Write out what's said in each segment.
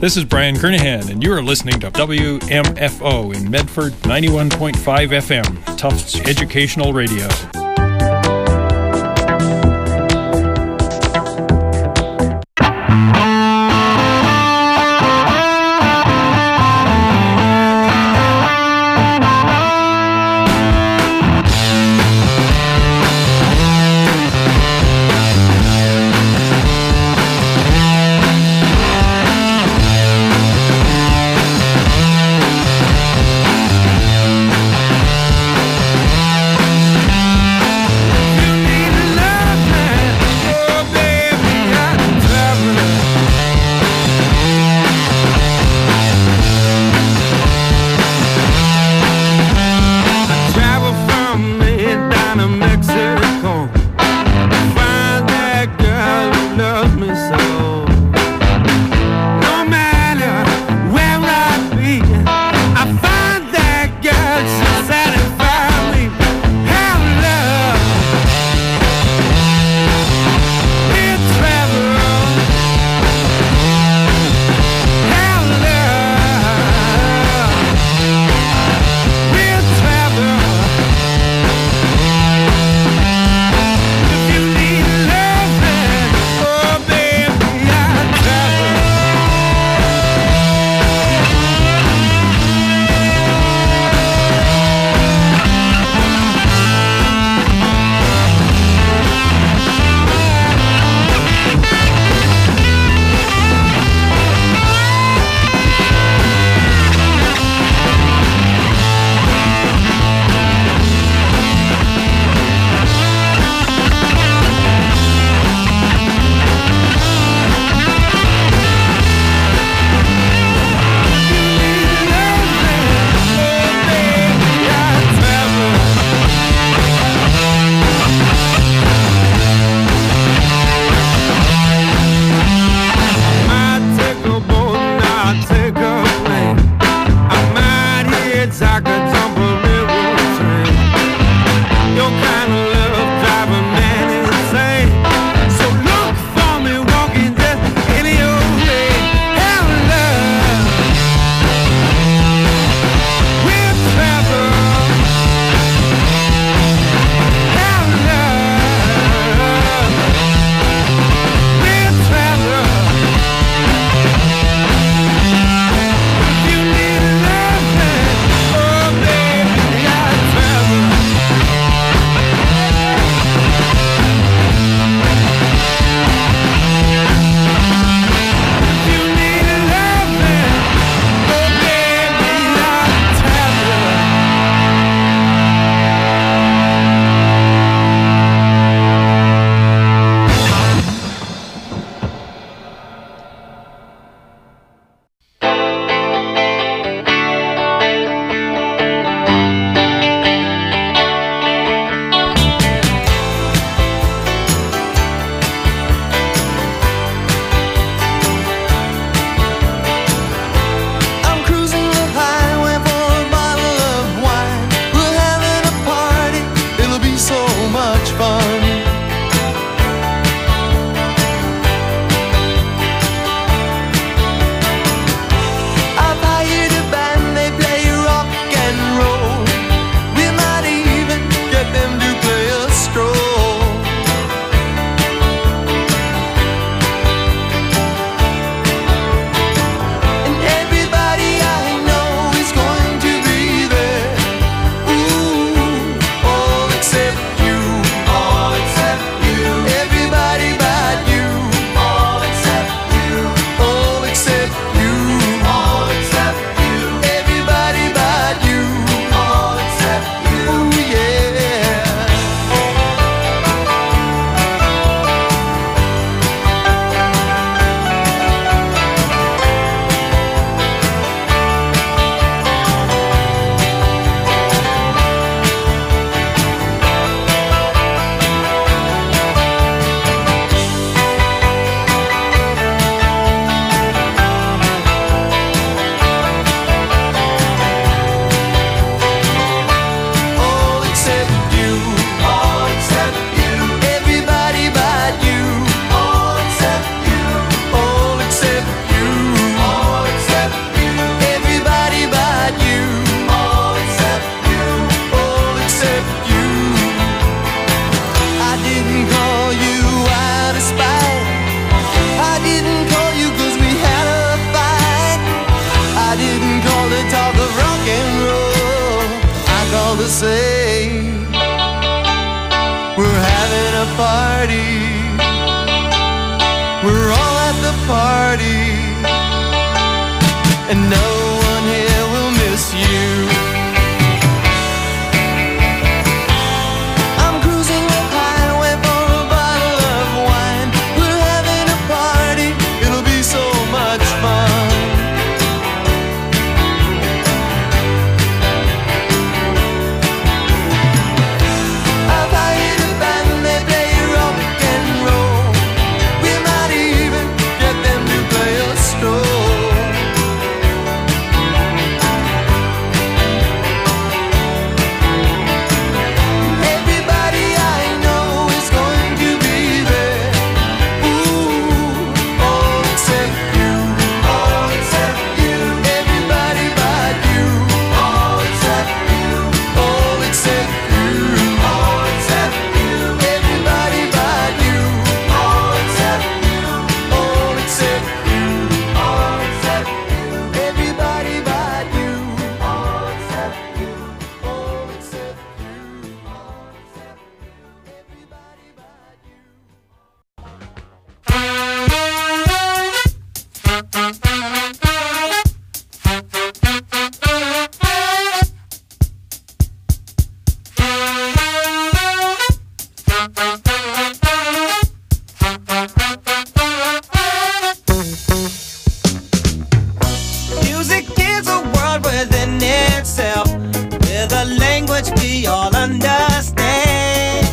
This is Brian Kernahan, and you are listening to WMFO in Medford 91.5 FM, Tufts Educational Radio. party. We're all at the party, and no one here will miss you. I'm cruising the highway for a bottle of wine. We're having a party, it'll be so much fun. I've hired a band, they play rock and roll. We might even get them to play a stroll. Everybody I know is going to be there. Ooh, all except you. All except you. Everybody but you. All except you. All except you. All except you. Everybody but you. All except you. All except you. All except you. Everybody but you. All except you. All except you. All except you. Everybody but you. Music is a world within itself, with a language we all understand,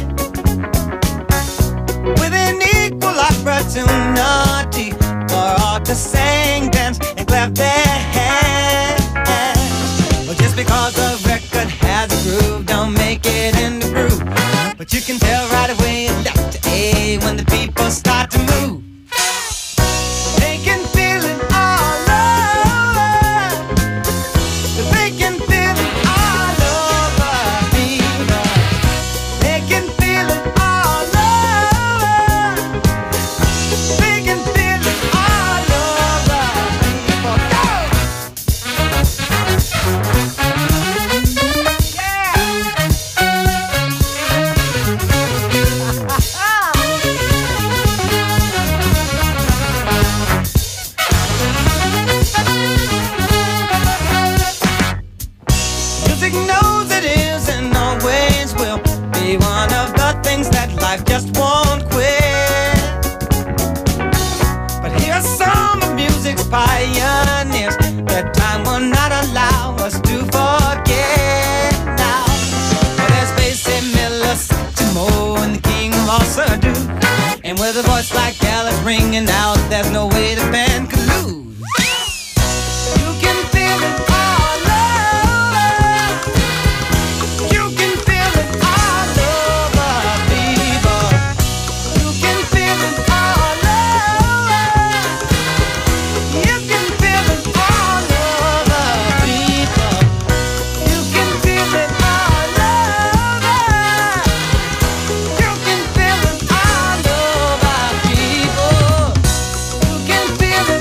with an equal opportunity for all to sing, dance, and clap their hands. Well, just because a record has a groove, don't make it in the groove. But you can tell right away left to A when the people start to move. They can feel it all over. They can feel it all over people. They can feel it all over. They can feel it all over people. Go! Music knows it is and always will be one of the things that life just won't quit. But here's some of music's pioneers that time will not allow us to forget now. Well, there's Basie Miller, Satchmo, and the king of all Surdo. And with a voice like Alice ringing out, there's no way the band could lose. You can feel it all over. You can feel it all over, people. You can feel it all over. You can feel it all over, people. You can feel it all over. You can feel it all over, people. You can feel it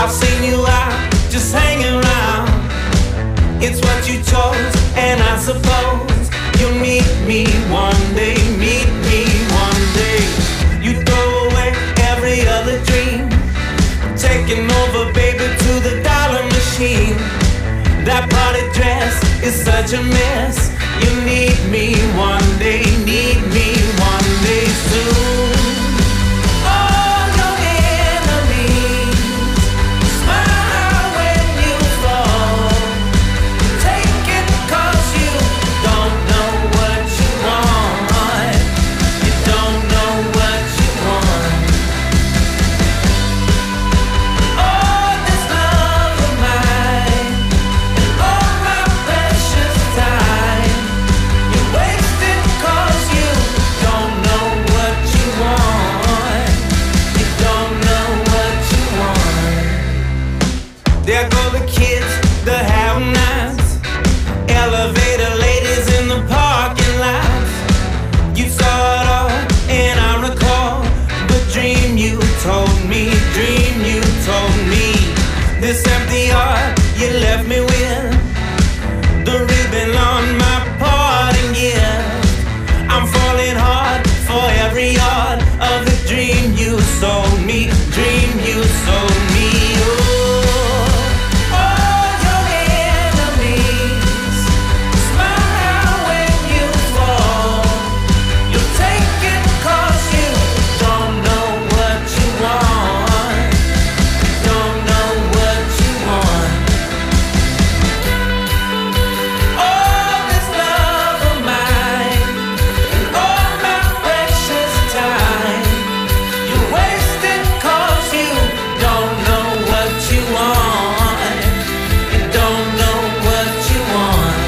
I've seen you out, just hanging around. It's what you chose, and I suppose you'll meet me one day, meet me one day. You throw away every other dream, taking over, baby, to the dollar machine. That party dress is such a mess. You need me one day, need me one day soon. All your enemies smile when you fall. Take it 'cause you don't know what you want. You don't know what you want. Oh, this love of mine, all my precious time, you waste it 'cause you don't know what you want. You don't know what you want. There go the kids, the have-nots, elevator ladies in the parking lots. You saw it all, and I recall the dream you told me, dream you told me. This empty heart you left me with, the ribbon on my parting gift. I'm falling hard for every yard of the dream you sold me, dream you sold me. Oh, all your enemies smile when you fall. You take it 'cause you don't know what you want. Don't know what you want. All this love of mine, all my precious time, you waste it 'cause you don't know what you want. You don't know what you want.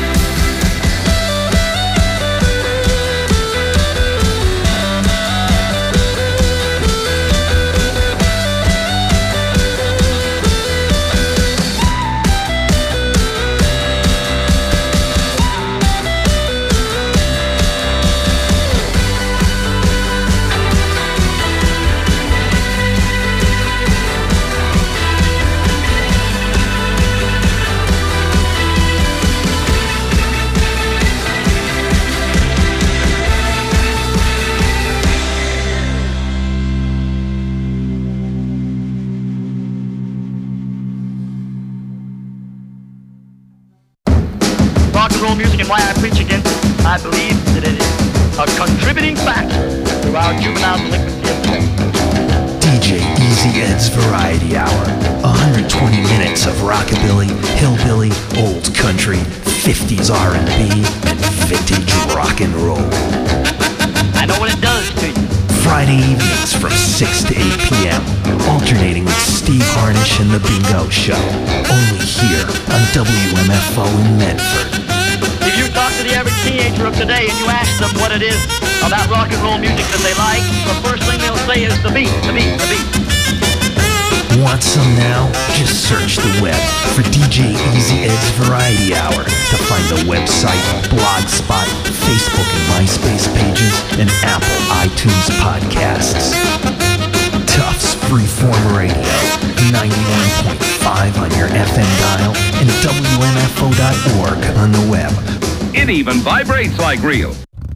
Rock and roll music and why I preach against it. I believe that it is a contributing factor to our juvenile delinquency epidemic. DJ Easy Ed's Variety Hour. 120 minutes of rockabilly, hillbilly, old country, 50s R&B, and vintage rock and roll. I know what it does to you. Friday evenings from 6 to 8 p.m. Alternating with Steve Harnish and The Bingo Show. Only here on WMFO in Medford. If you talk to the average teenager of today and you ask them what it is about rock and roll music that they like, the first thing they'll say is the beat, the beat, the beat. Want some now? Just search the web for DJ Easy Ed's Variety Hour to find the website, Blogspot, Facebook and MySpace pages, and Apple iTunes podcasts. Tufts Freeform Radio, 91.5 on your FM dial and WMFO.org on the web. It even vibrates like real.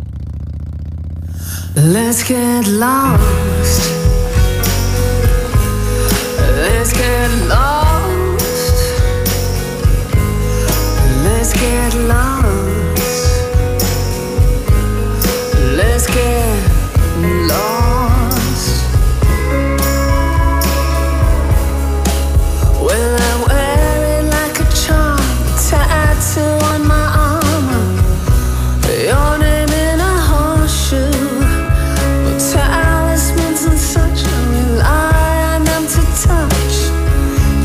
Let's get lost. Let's get lost. Let's get lost. Let's get lost. Well, I wear it like a charm, tattoo on my armor. Your name in a horseshoe, but talismans and such, I rely on them to touch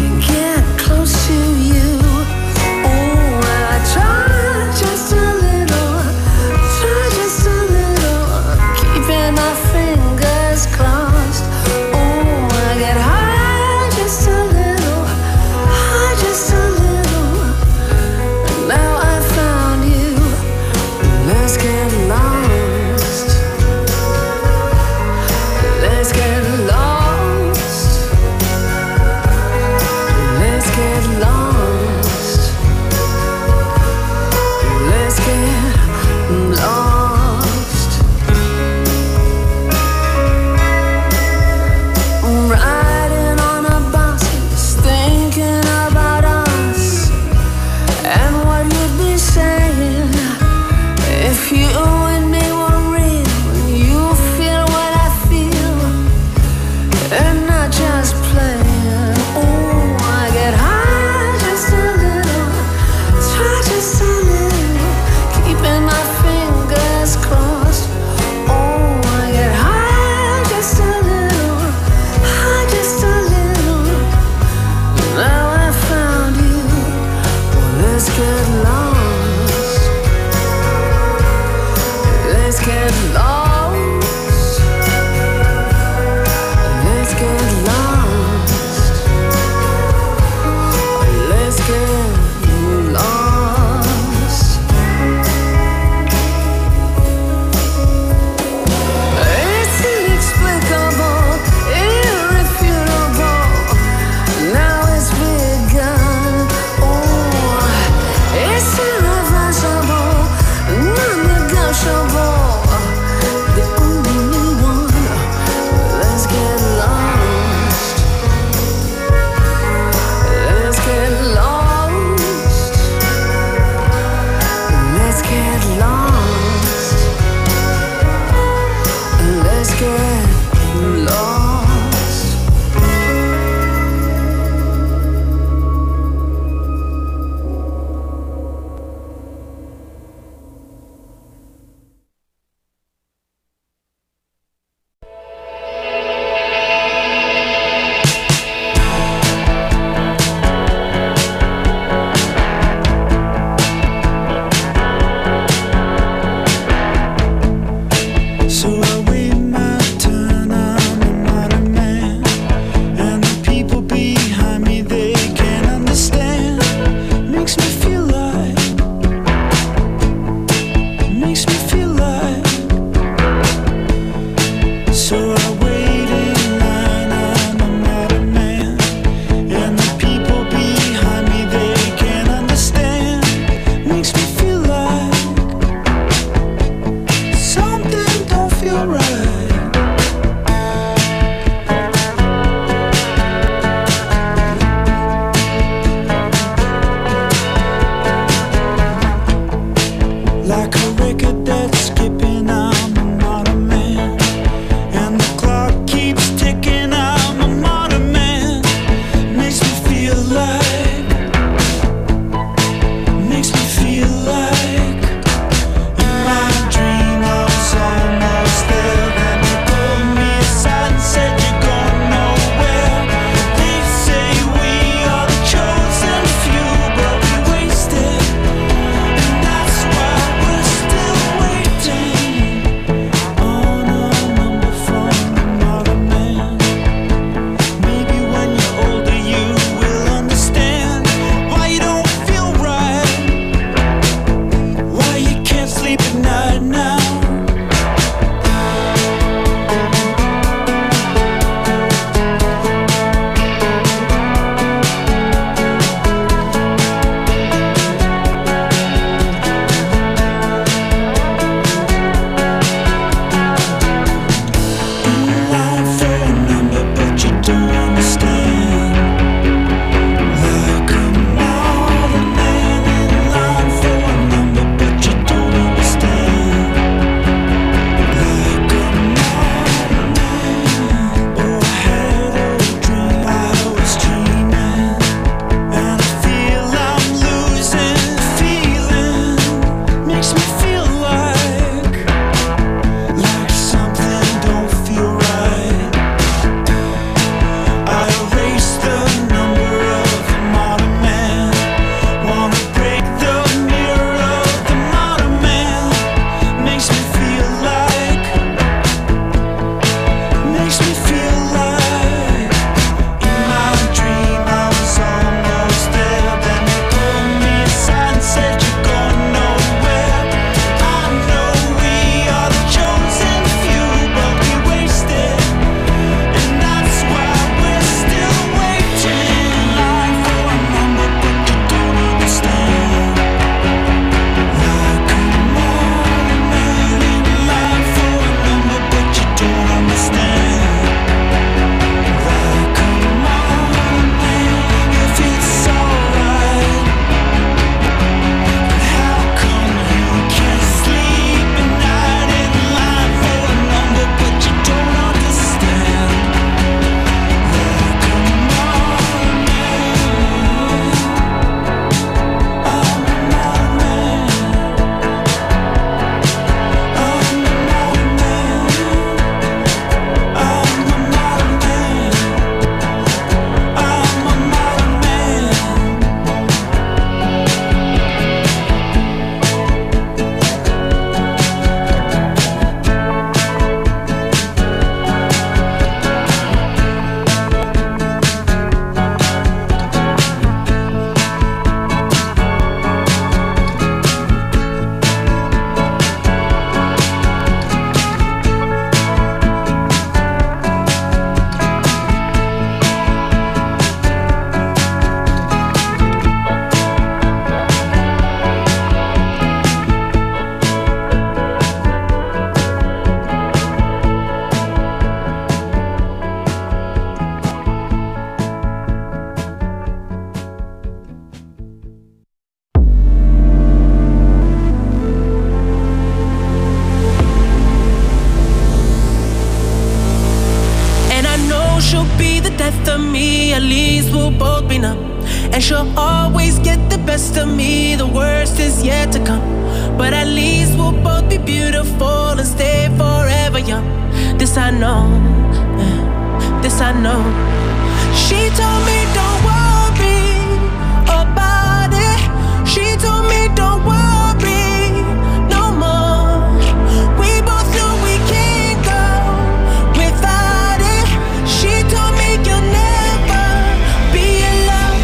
we'll both be numb. And she'll always get the best of me. The worst is yet to come. But at least we'll both be beautiful and stay forever young. This I know, this I know. She told me don't worry about it. She told me don't worry no more. We both know we can't go without it. She told me you'll never be alone.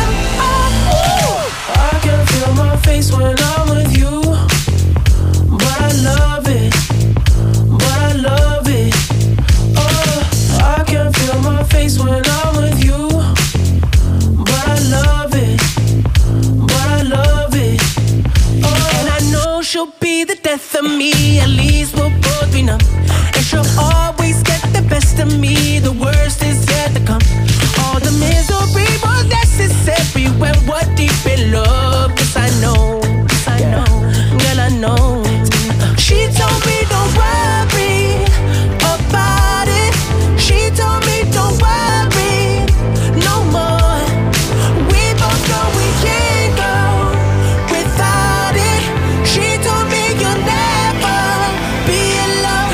I can feel my face when I'm with you, but I love it, but I love it. Oh, I can feel my face when I'm with you, but I love it, but I love it. Oh, and I know she'll be the death of me. At least we'll both be numb. And she'll always get the best of me. The worst is yet to come. All the misery was necessary when we're deep in love. Yes, I know, yes, I know, girl, I know. She told me don't worry about it. She told me don't worry no more. We both know we can't go without it. She told me you'll never be alone.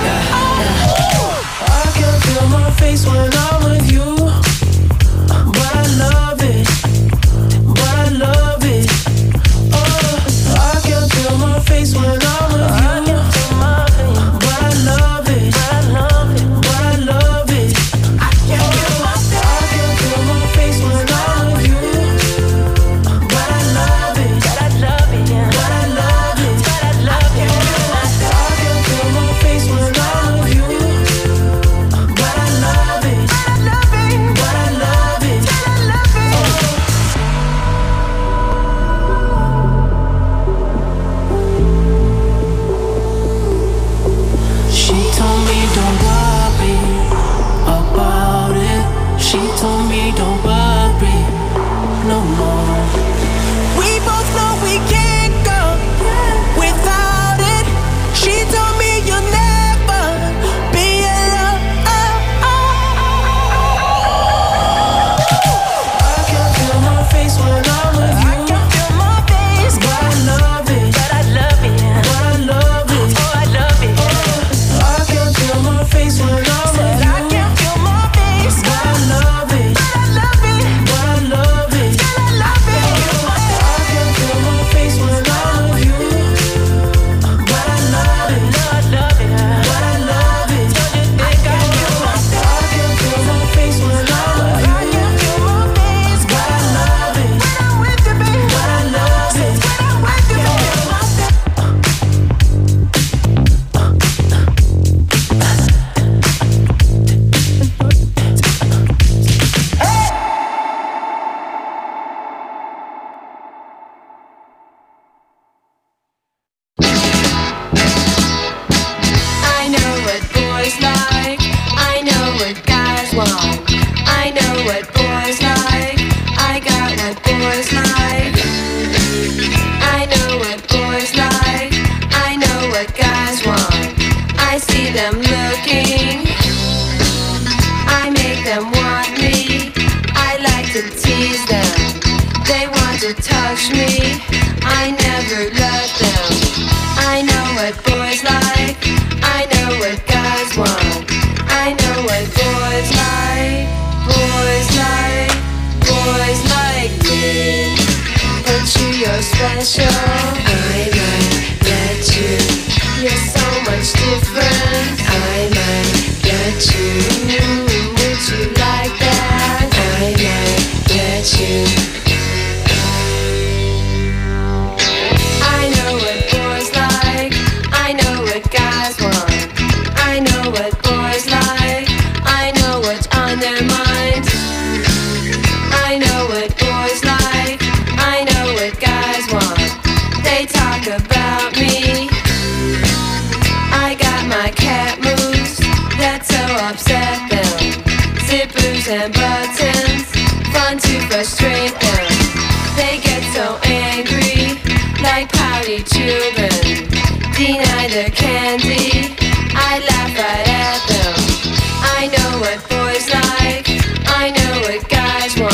I can feel my face when I'm with you, but I love it, but I love it. Oh, I can feel my face when I'm with you, but I love it, but I love it. I can feel my face when I'm with you, but I love it, but I love it, but I love it, but I love it. I can feel my face when I'm with you, but I love it, but I love it, but I love it. She told me don't worry about it. She told me don't worry no more. We both know we can't go without it. She told me you'll never be alone. I can feel my face when I'm with you. I can feel my face, but I love it, but I love it, but I love it. Oh, I love it. I can feel my face when I'm with you. I can feel my face, but I love it, but I love it, but I love it, but I love it. I can feel my face when I'm with you, but I love it, but I love it, but I love it. I can feel my face when I'm with you. I can feel my face, but I love it, when I'm with you, baby, but I love it, when I'm with you, baby. I know what boys like. I know what guys want. I know what boys like. I got what boys like. I know what boys like. I know what guys want. I see them looking. I make them want me. I like to tease them. They want to touch me. I never let them. I know what boys like. I know what guys want. I know what boys like. Boys like. Boys like me. But you're special. I might let you. You're so much different. I might let you. Would you like that? I might let you. I know what boys like. I know what guys want. I know what boys like. I know what's on their mind. I know what boys like. I know what guys want. They talk about me. I got my cat moves that so upset them. Zippers and buttons, fun to frustrate them. They get so angry, like pouty children. Deny their candy, I laugh right at them. I know what boys like. I know what guys want.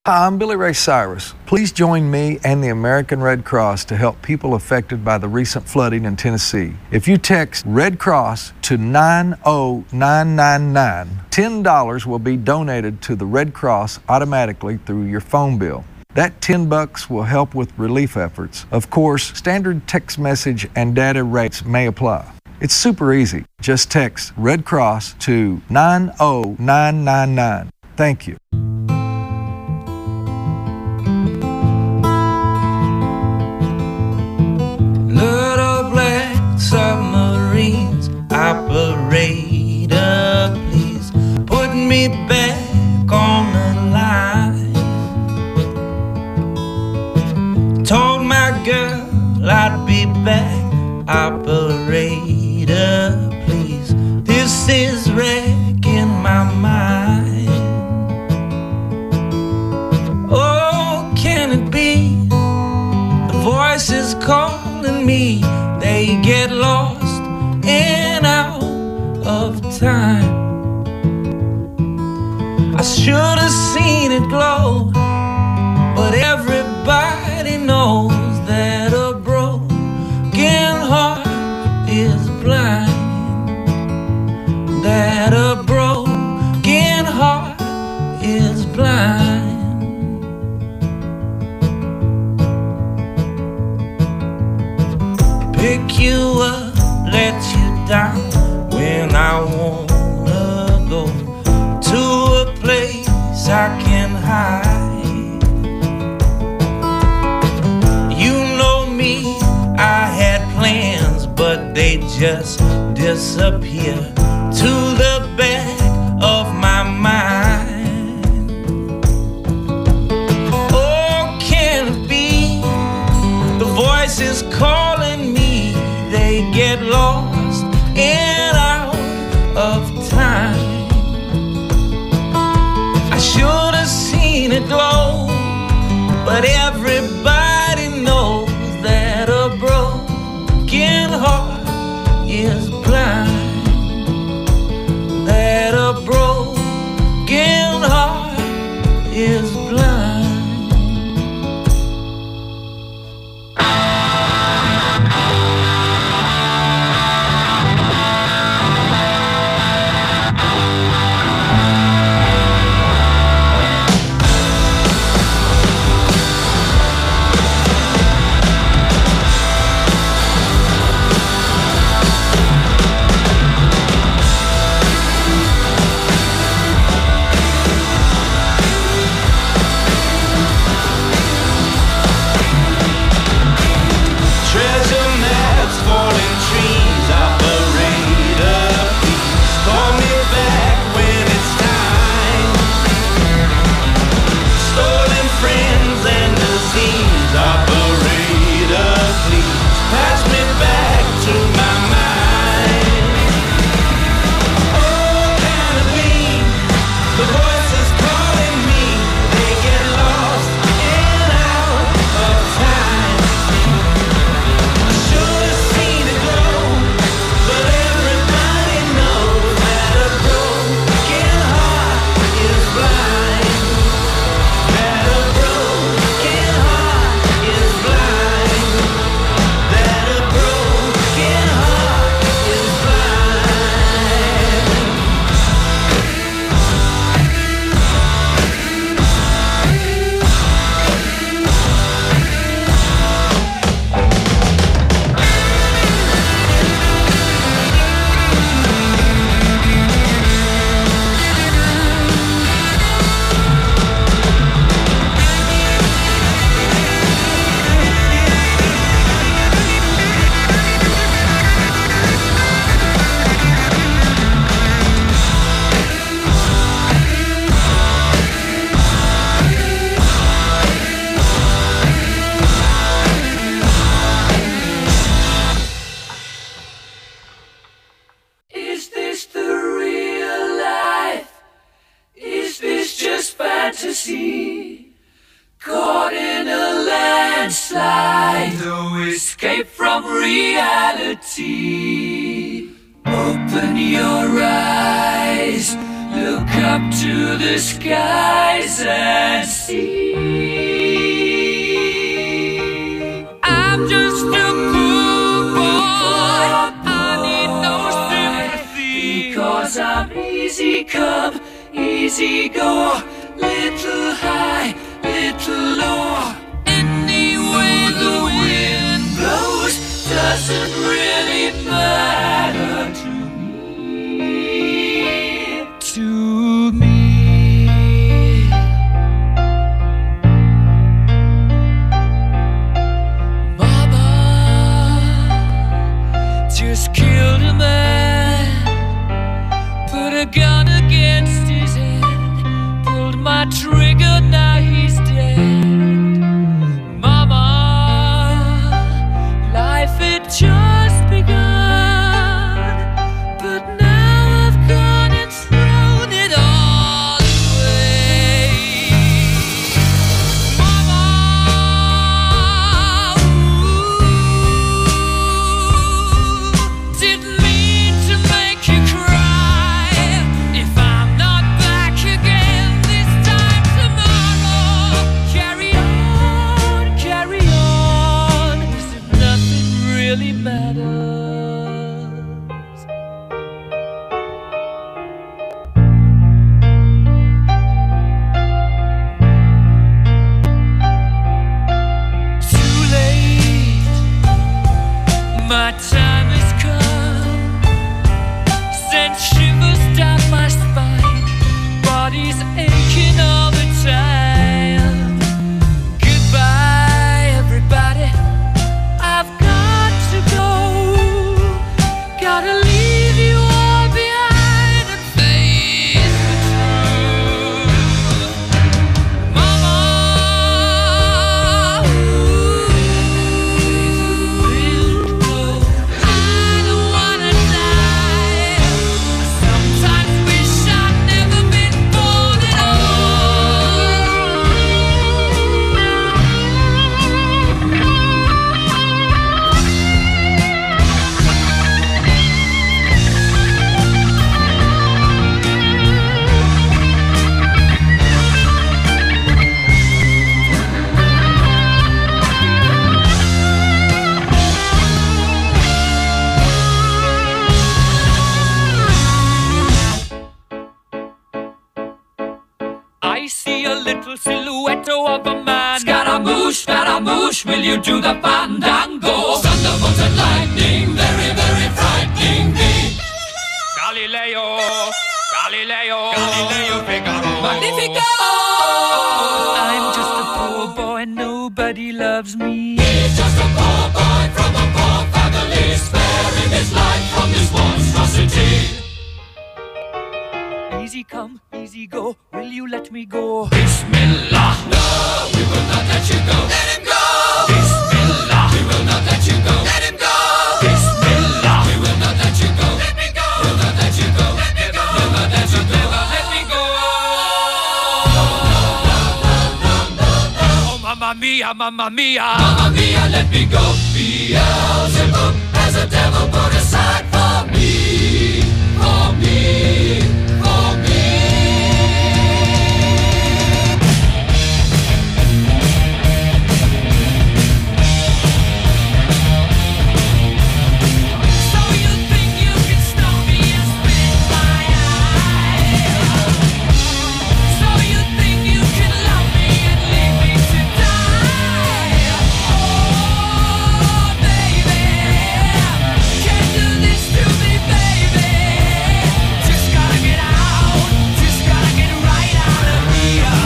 Hi, I'm Billy Ray Cyrus. Please join me and the American Red Cross to help people affected by the recent flooding in Tennessee. If you text Red Cross to 90999, $10 will be donated to the Red Cross automatically through your phone bill. That $10 will help with relief efforts. Of course, standard text message and data rates may apply. It's super easy. Just text Red Cross to 90999. Thank you. Little black submarines, operator, please put me back on the line. Told my girl I'd be back, operator, please. This is wrecking my mind. Oh, can it be the voices calling me? They get lost and out of time. I should have seen it glow, but everybody knows that a broken heart is blind. That a broken heart is blind. Pick you up, let you down when I wanna go to a place I can hide. You know me, I had plans, but they just disappear to the back of my mind. Oh, can it be the voices calling me? They get lost and out of time. I should have seen it glow, but everybody knows that a broken heart is blind. That a broken heart is blind. fantasy, caught in a landslide, no escape from reality. Open your eyes, look up to the skies and see. come, easy go, little high, little low. Any way the wind blows doesn't really matter to me. To me. Mama just killed a man, put a gun against his head, pulled my trigger, now he's dead. Mama, life had just begun, but now I've gone and thrown it all away. Mama, didn't mean to make you cry. If I'm not back again this time tomorrow, carry on, as if nothing really matters. Too late, my time has come. Sent shivers down my spine, body's aching all the time. Goodbye, everybody, I've got to go. Gotta leave you all behind and face the truth. Mama, I don't wanna die. I sometimes wish I'd never been born at I see a little silhouette of a man. Scaramouche, will you do the fandango? Thunderbolts and lightning, very, very frightening me. Galileo, Figaro. Magnifico! I'm just a poor boy, nobody loves me. He's just a poor boy from a poor family, sparing his life from this monstrosity. Easy come, easy go, will you let me go? Bismillah, no, we will not let you go. Let him go! Bismillah, we will not let you go. Let him go! Bismillah, we will not let you go. Let me go! We'll not let you go. Let me go! We'll not let you go. Let me go! Oh, mamma mia, mamma mia. Mamma mia, let me go. Beelzebub has a devil put aside for me. For me. For me. So you think you can stop me and spit in my eye? So you think you can love me and leave me to die? Oh, baby, can't do this to me, baby. Just gotta get out, just gotta get right out of here.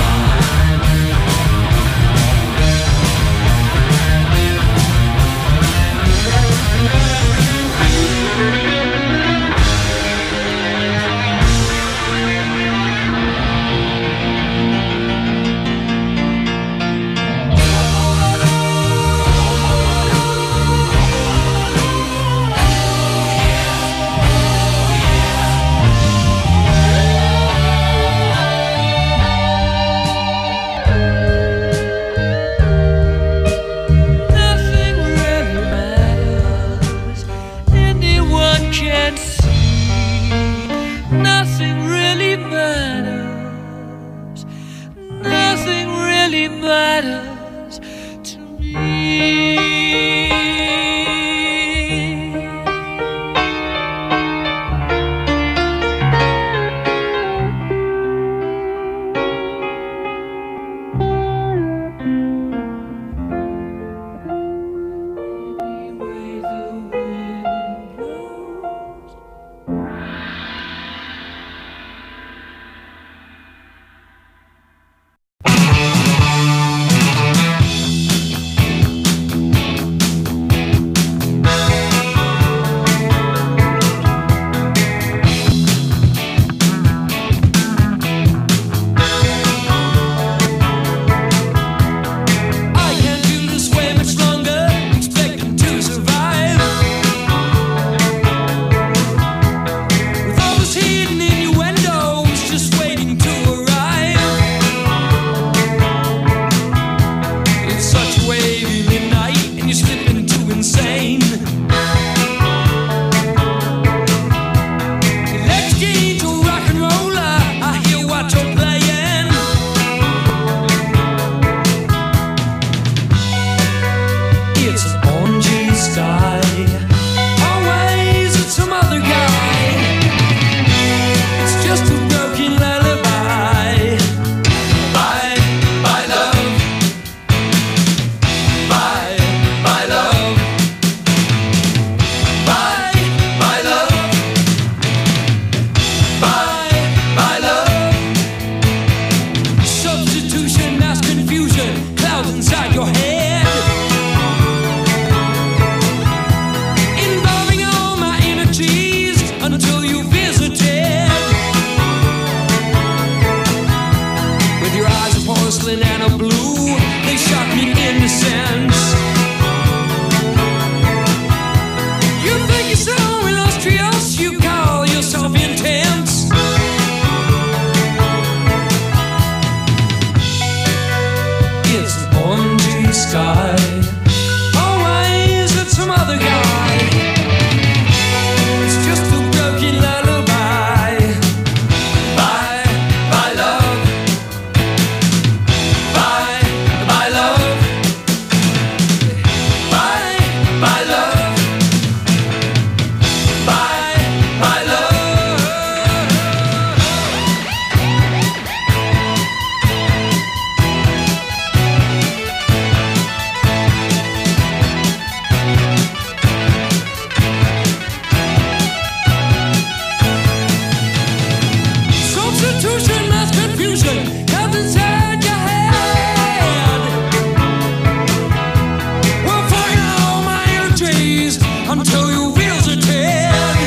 Nothing really matters, anyone can see. Nothing really matters, nothing really matters to me. confusion, clouds inside your head, involving all my energies until you visited. With your eyes of porcelain and a blue, they shock me into sense. You think you're so illustrious, you call yourself intense. It's an orangey sky. Oh, why is it some other guy? It's just a broken lullaby. Bye, bye love. Bye, bye love. Bye, bye love. Bye, bye love. Substitution, mass confusion, comes inside your head. We're fighting all my energies until you visited.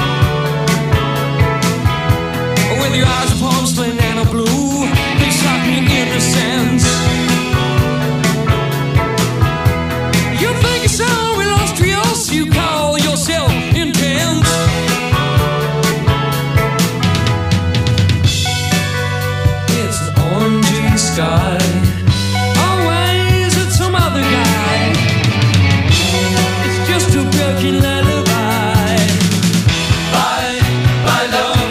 With your eyes of porcelain and a blue, they shock me into sense. You think you're so illustrious, you call yourself intense. It's an orangey sky. Oh, why is it some other guy? It's just a broken lullaby. Bye, bye love.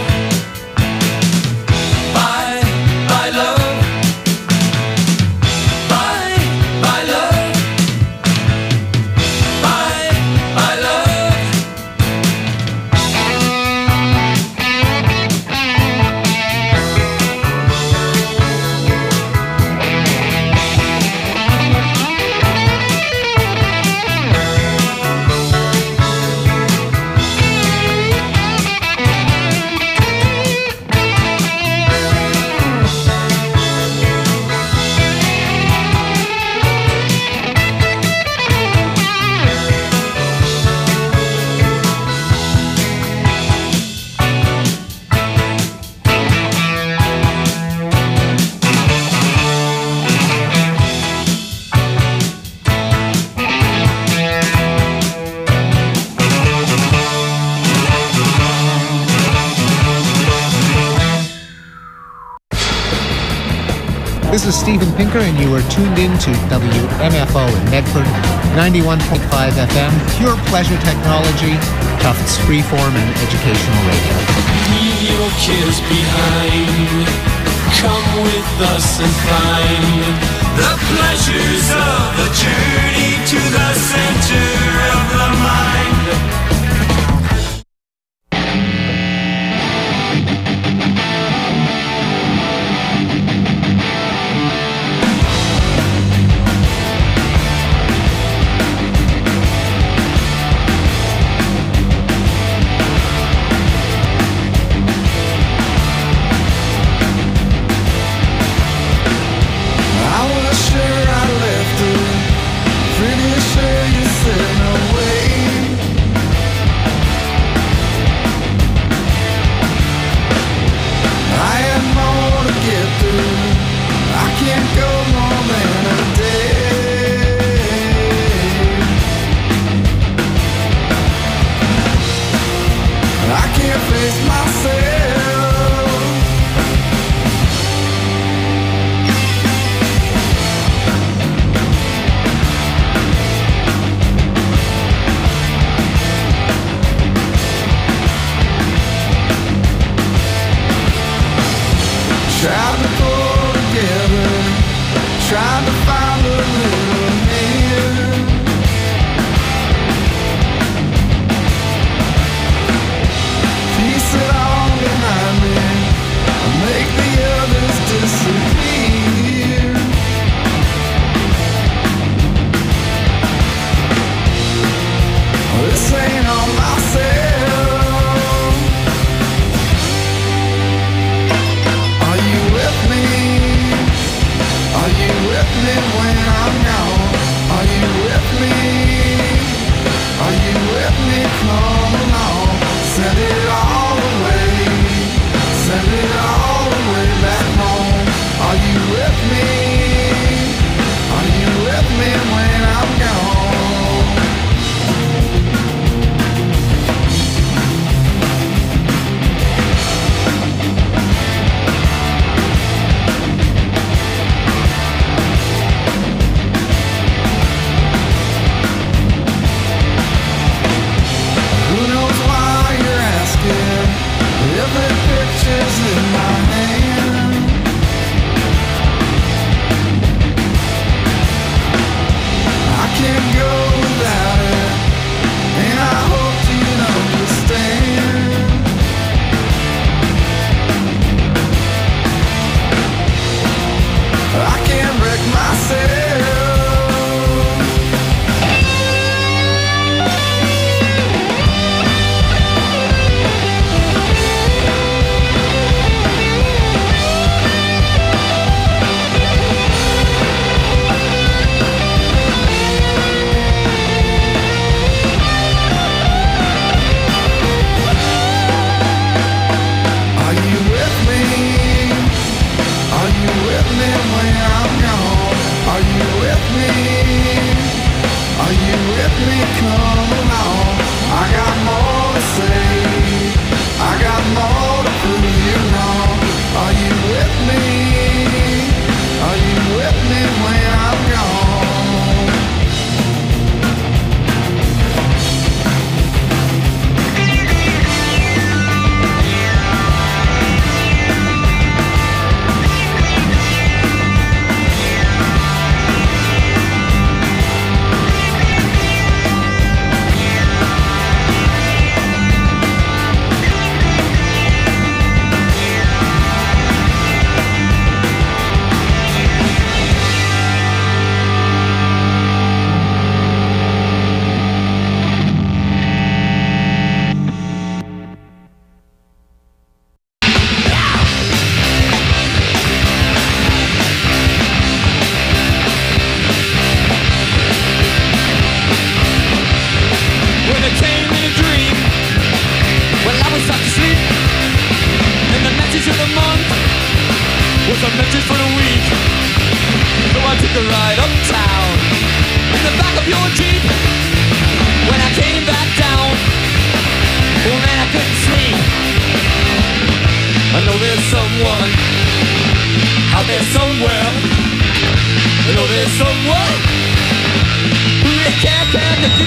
Bye, bye love. Bye, bye love. Bye, bye love. This is Steven Pinker, and you are tuned in to WMFO in Medford, 91.5 FM, pure pleasure technology, Tufts freeform and educational radio. Leave your cares behind. Come with us and find the pleasures of the journey to the center of the mind. I was sure I left her, pretty sure you said no way. I had more to get through, I can't go more than a day. I can't face myself. Tried to pull together, tried to find a little hand. Piece it all behind me, make the others disappear. This ain't on myself. Are you with me? Are you with me when I'm gone? Are you with me? Are you with me? Come along. Send it all away. Send it all the way back home. Are you with me? Are you with me when I'm gone? Who knows why you're asking if the picture's in my hand? I can't go without it, and I hope you'd understand. I can't wreck myself. Are you with me? Are you with me when I'm gone? Are you with me? Are you with me? Come along. I got more to say. I got more to prove you wrong. Are you with me? Are you with me when I'm gone? When it came in a dream, well, I was sound asleep, and the message of the month was a message for the week. So I took a ride uptown in the back of your Jeep. When I came back down, oh man, I couldn't sleep. I know there's someone out there somewhere. I know there's someone who really can't stand the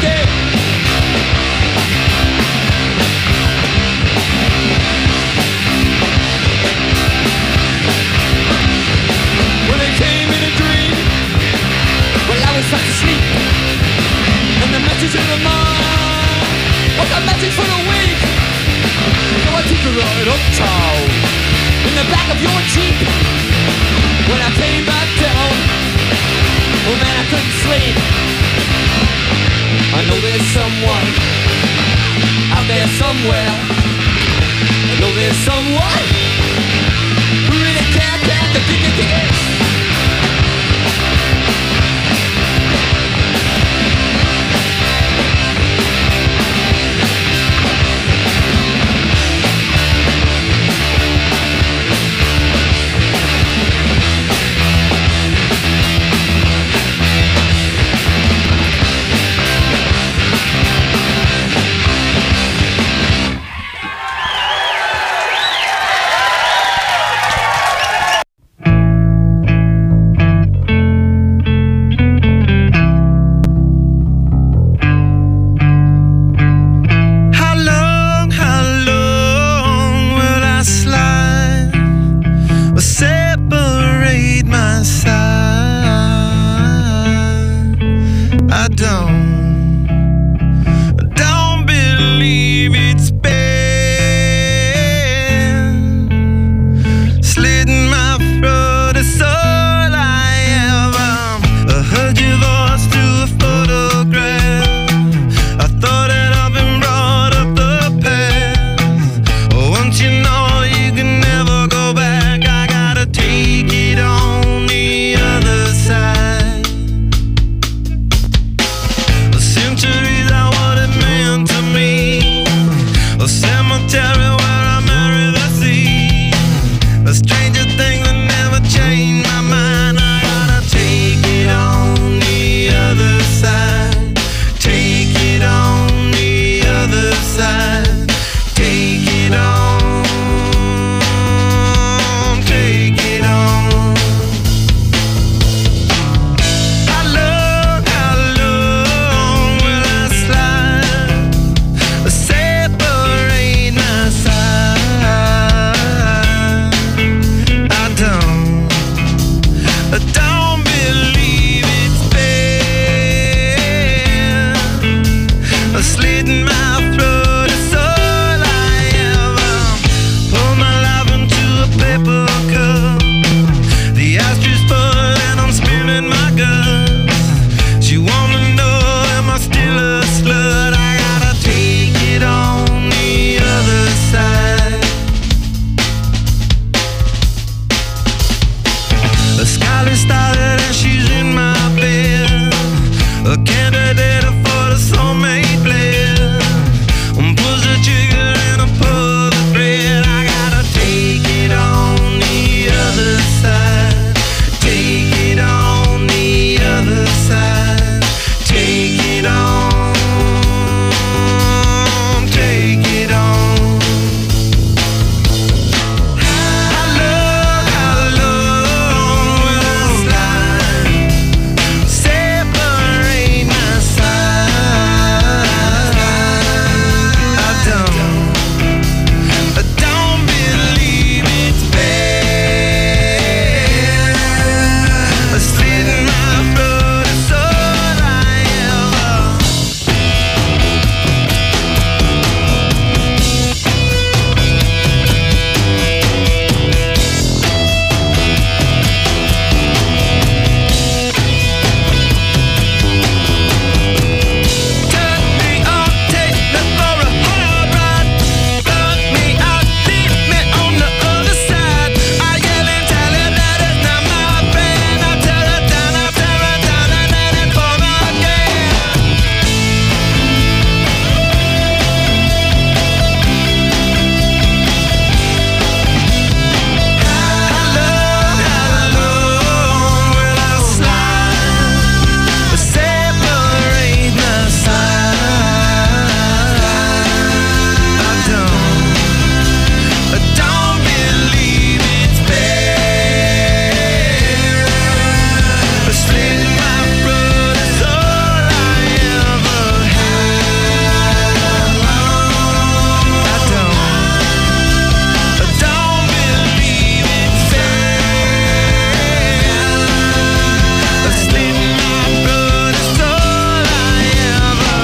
When it came in a dream, well, I was sound asleep, and the message of the mind was a message for the week. So I took a ride uptown in the back of your Jeep. When I came back down, oh man, I couldn't sleep. I know there's someone out there somewhere. I know there's someone who really can't stand the started and she's in my bed. A candidate for the soulmate blend. Pulls the trigger and I pull the thread. I gotta take it on the other side. Take it on the other side. Take it on. Take it on. How long will I slide? Separate my side. I don't believe it's bad. A slit in my blood is all I ever. Turn me on, take me for a hard ride. Fuck me out, leave me on the other side. I yell and tell her that it's not my friend. I tear her down, and then it's for again. How long will I slide? Separate my side. I don't believe it's bad. A slit in my throat is all I ever had. I don't believe it's bad. A slit in my throat is all I ever.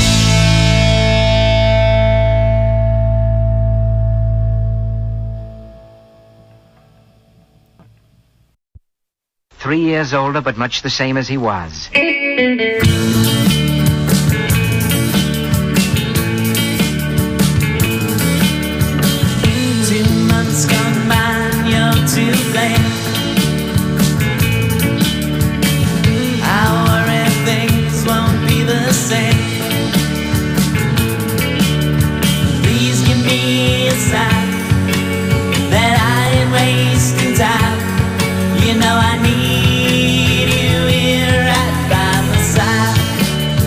Three years older, but much the same as he was. 2 months gone by and you're too late. I worry things won't be the same. Please give me a sign that I ain't wasting time. You know I need you here right by my side.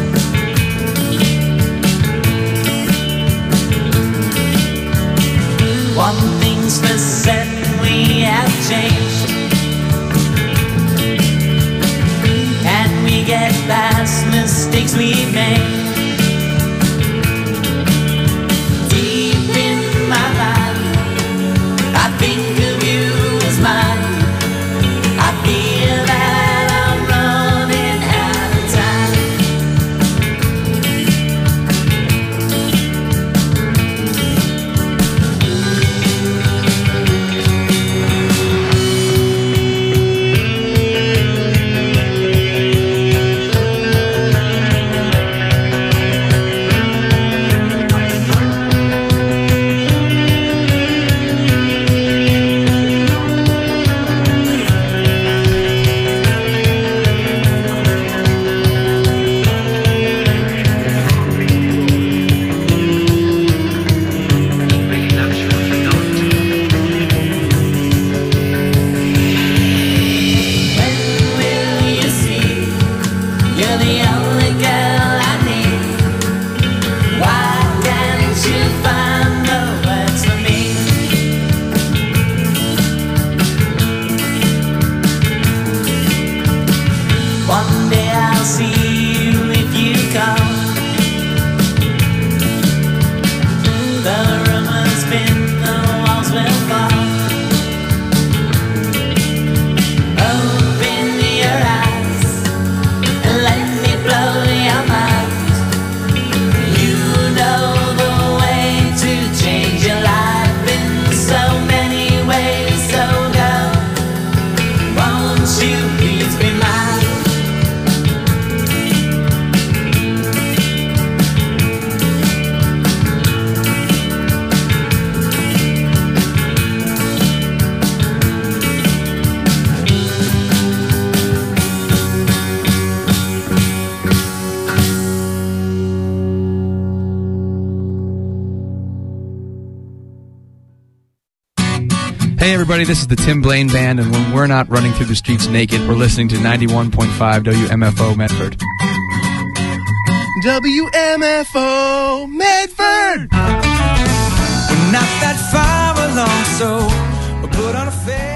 everybody, this is the Tim Blaine Band, and when we're not running through the streets naked, we're listening to 91.5 WMFO Medford. WMFO Medford. We're not that far along, so we'll put on a face.